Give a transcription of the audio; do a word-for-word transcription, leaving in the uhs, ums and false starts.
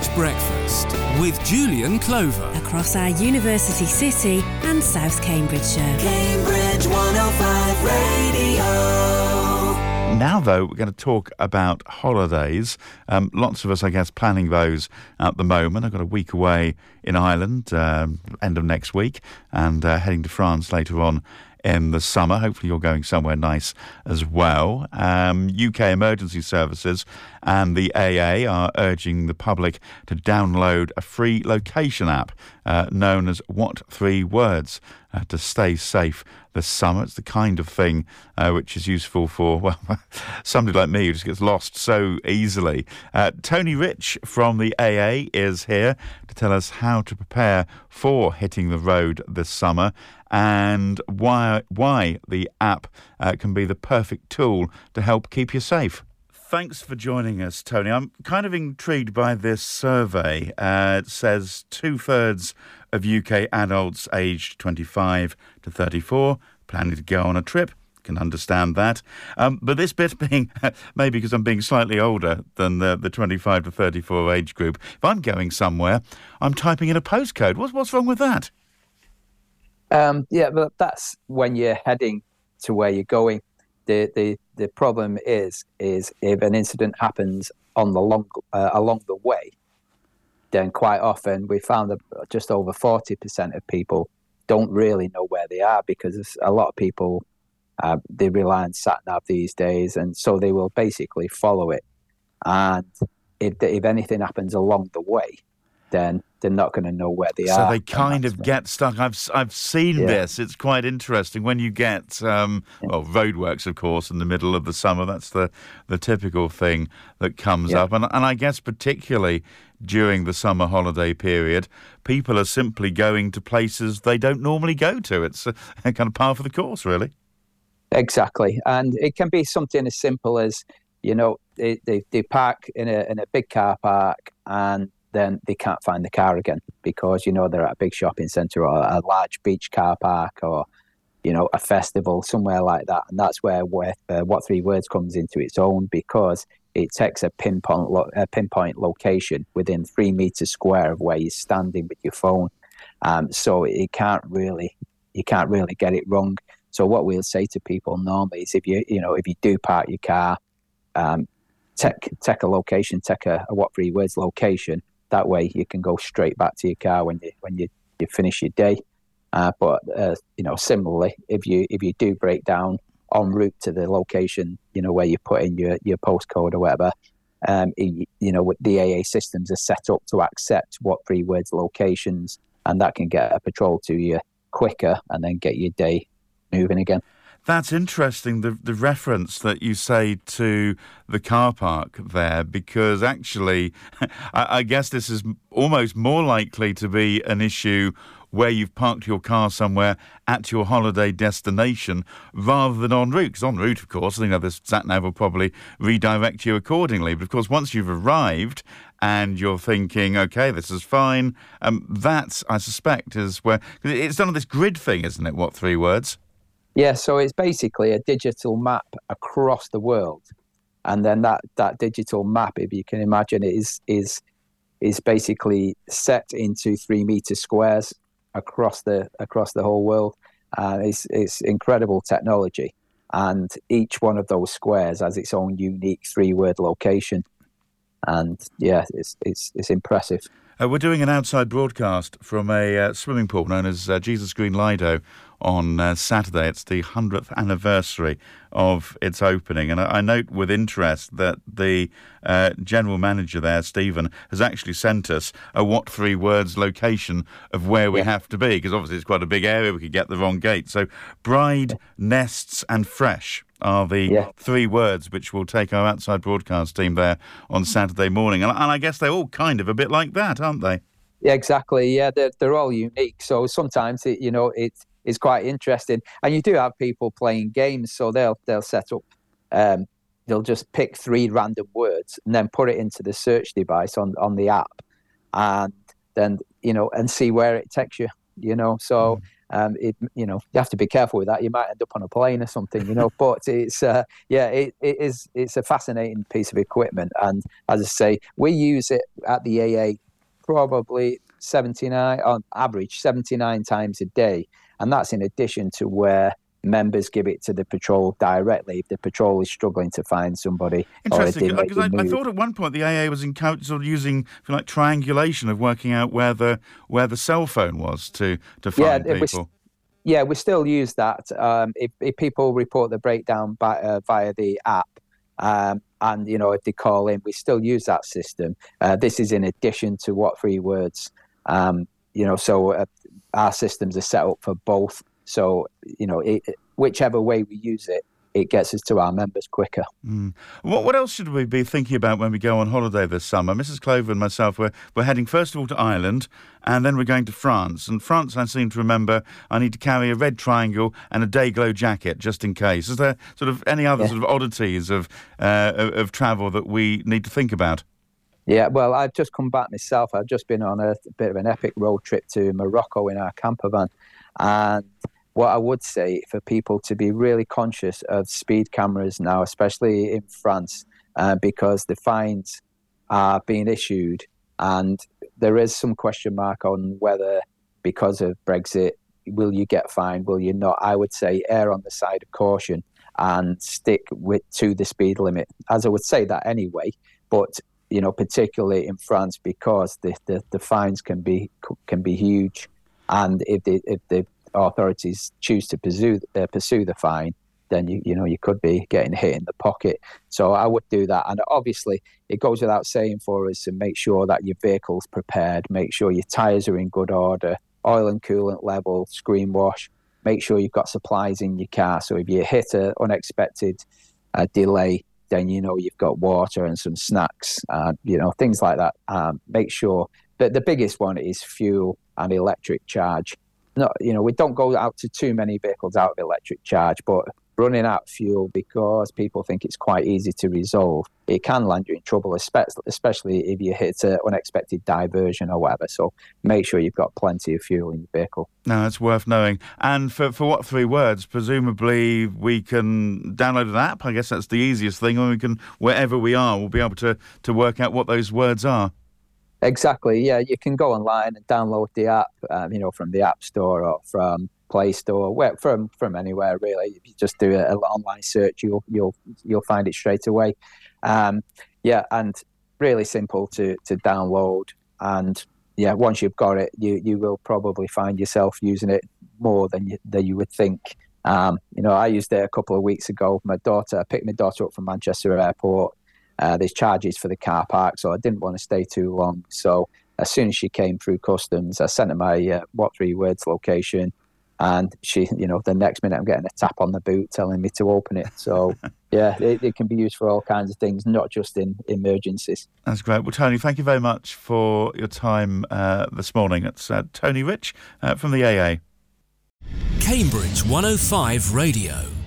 Cambridge Breakfast with Julian Clover. Across our university city and South Cambridgeshire. Cambridge one oh five Radio. Now, though, we're going to talk about holidays. Um, lots of us, I guess, planning those at the moment. I've got a week away in Ireland, um, end of next week, and uh, heading to France later on in the summer. Hopefully you're going somewhere nice as well. Um, U K Emergency Services and the A A are urging the public to download a free location app uh, known as What Three Words uh, to stay safe this summer. It's the kind of thing uh, which is useful for, well, somebody like me who just gets lost so easily. Uh, Tony Rich from the A A is here to tell us how to prepare for hitting the road this summer and why why the app uh, can be the perfect tool to help keep you safe. Thanks for joining us, Tony. I'm kind of intrigued by this survey. Uh, it says two-thirds of U K adults aged twenty-five to thirty-four planning to go on a trip. Can understand that. Um, but this bit being, maybe because I'm being slightly older than the, the twenty-five to thirty-four age group, if I'm going somewhere, I'm typing in a postcode. What's, what's wrong with that? Um, yeah, but that's when you're heading to where you're going. The the the problem is is if an incident happens on the long uh, along the way, then quite often we found that just over forty percent of people don't really know where they are, because a lot of people uh, they rely on sat nav these days, and so they will basically follow it. And if if anything happens along the way, then they're not going to know where they so are. So they kind of get stuck. I've I've seen yeah. this. It's quite interesting when you get, um, yeah. well, roadworks, of course, in the middle of the summer. That's the, the typical thing that comes yeah. up. And, and I guess particularly during the summer holiday period, people are simply going to places they don't normally go to. It's a, a kind of par for the course, really. Exactly. And it can be something as simple as, you know, they, they, they park in a in a big car park and then they can't find the car again because, you know, they're at a big shopping centre or a large beach car park or, you know, a festival, somewhere like that. And that's where, where uh, What Three Words comes into its own, because it takes a pinpoint, lo- a pinpoint location within three metres square of where you're standing with your phone. Um, so it can't really, you can't really get it wrong. So what we'll say to people normally is if you, you know, if you do park your car, um, take, take a location, take a, a What Three Words location. That way you can go straight back to your car when you when you, you finish your day. Uh, but uh, you know, similarly, if you if you do break down en route to the location, you know, where you put in your, your postcode or whatever, um, you, you know, the A A systems are set up to accept What Three Words locations, and that can get a patrol to you quicker and then get your day moving again. That's interesting, the the reference that you say to the car park there, because actually, I, I guess this is almost more likely to be an issue where you've parked your car somewhere at your holiday destination rather than en route. Because en route, of course, I think that this sat-nav will probably redirect you accordingly. But of course, once you've arrived and you're thinking, OK, this is fine, um, that, I suspect, is where... It's done on this grid thing, isn't it, What Three Words? Yeah, so it's basically a digital map across the world, and then that, that digital map, if you can imagine, it is is is basically set into three meter squares across the across the whole world. Uh, it's it's incredible technology, and each one of those squares has its own unique three word location, and yeah, it's it's it's impressive. Uh, we're doing an outside broadcast from a uh, swimming pool known as uh, Jesus Green Lido on uh, Saturday. It's the hundredth anniversary of its opening. And I, I note with interest that the uh, general manager there, Stephen, has actually sent us a What Three Words location of where we yeah. have to be, because obviously it's quite a big area. We could get the wrong gate. So Bride, Nests and Fresh are the yeah. three words which will take our outside broadcast team there on Saturday morning. And, and I guess they're all kind of a bit like that, aren't they? Yeah, exactly. Yeah, they're, they're all unique. So sometimes, it, you know, it's it's quite interesting. And you do have people playing games, so they'll they'll set up, um, they'll just pick three random words and then put it into the search device on, on the app, and then, you know, and see where it takes you, you know. So, Um, it, you know, you have to be careful with that. You might end up on a plane or something, you know. But it's, uh, yeah, it, it is. It's a fascinating piece of equipment, and as I say, we use it at the A A probably seventy-nine on average, seventy-nine times a day, and that's in addition to where members give it to the patrol directly if the patrol is struggling to find somebody. Interesting, because I, I thought at one point the A A was in sort of using like triangulation of working out where the where the cell phone was to to find yeah, people. We, yeah, we still use that. Um, if, if people report the breakdown by, uh, via the app, um, and you know if they call in, we still use that system. Uh, this is in addition to what three words. Um, you know, so uh, our systems are set up for both. So, you know, it, whichever way we use it, it gets us to our members quicker. Mm. What what else should we be thinking about when we go on holiday this summer? Missus Clover and myself, we're, we're heading first of all to Ireland, and then we're going to France. And France, I seem to remember, I need to carry a red triangle and a day-glow jacket, just in case. Is there sort of any other yeah. sort of oddities of, uh, of, of travel that we need to think about? Yeah, well, I've just come back myself. I've just been on a, a bit of an epic road trip to Morocco in our camper van. And what I would say for people to be really conscious of speed cameras now, especially in France, uh, because the fines are being issued, and there is some question mark on whether, because of Brexit, will you get fined, will you not? I would say err on the side of caution and stick with to the speed limit, as I would say that anyway. But you know, particularly in France, because the, the, the fines can be can be huge, and if the if the authorities choose to pursue uh, pursue the fine, then you you know you could be getting hit in the pocket. So I would do that, and obviously it goes without saying for us to make sure that your vehicle's prepared, make sure your tyres are in good order, oil and coolant level, screen wash, make sure you've got supplies in your car. So if you hit an unexpected uh, delay, then you know you've got water and some snacks, uh, you know, things like that. Um, make sure that the biggest one is fuel and electric charge. Not, you know, we don't go out to too many vehicles out of electric charge, but running out of fuel because people think it's quite easy to resolve, it can land you in trouble, especially if you hit an unexpected diversion or whatever. So make sure you've got plenty of fuel in your vehicle. No, it's worth knowing. And for, for what three words? Presumably we can download an app. I guess that's the easiest thing. And we can, wherever we are, we'll be able to, to work out what those words are. Exactly, yeah. You can go online and download the app, um, you know, from the App Store or from Play Store, where, from from anywhere really. If you just do an online search, you'll you'll you'll find it straight away. Um, yeah, and really simple to to download. And yeah, once you've got it, you you will probably find yourself using it more than you than you would think. Um, you know, I used it a couple of weeks ago. My daughter, I picked my daughter up from Manchester Airport. Uh, there's charges for the car park, so I didn't want to stay too long. So as soon as she came through customs, I sent her my uh, what three words location, and she, you know, the next minute I'm getting a tap on the boot telling me to open it. So yeah, it, it can be used for all kinds of things, not just in emergencies. That's great. Well, Tony, thank you very much for your time uh, this morning. It's uh, Tony Rich uh, from the A A. Cambridge one oh five Radio.